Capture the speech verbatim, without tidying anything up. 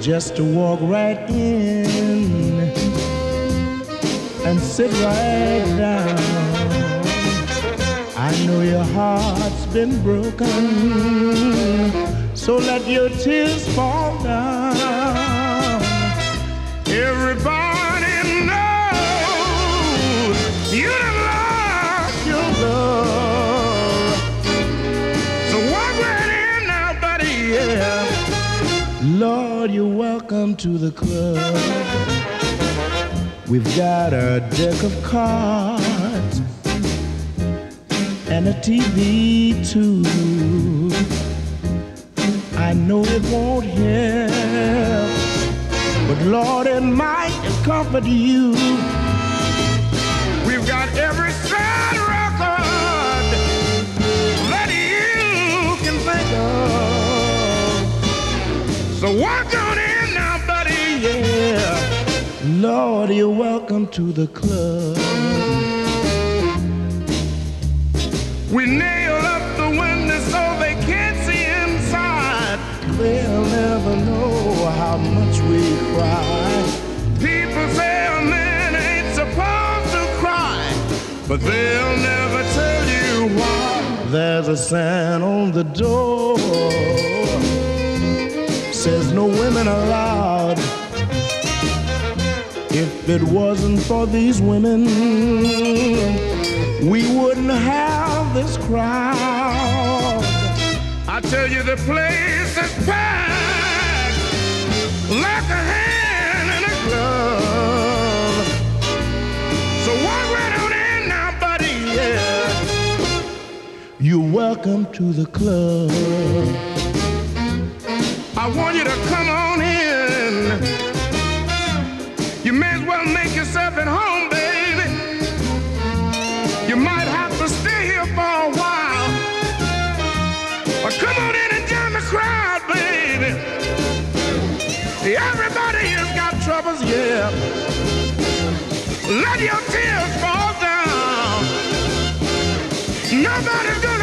just to walk right in and sit right down. I know your heart's been broken, so let your tears fall down. Everybody knows you done lost your love. So walk right in now, buddy, yeah. Lord, you're welcome to the club. We've got a deck of cards and a T V too. I know it won't help, but Lord, it might comfort you. We've got every sad record that you can think of. So walk on in now, buddy, yeah. Lord, you're welcome to the club. We nail up the windows so they can't see inside. They'll never know how much we cry. People say a man ain't supposed to cry, but they'll never tell you why. There's a sign on the door, says no women allowed. If it wasn't for these women, we wouldn't have this crowd. I tell you, the place is packed like a hand in a glove. So walk right on in now, buddy, yeah. You're welcome to the club. I want you to come on in. You may as well make yourself at home, baby. You might have to stay here for a while, but come on in and join the crowd, baby. Everybody has got troubles, yeah. Let your tears fall down. Nobody's gonna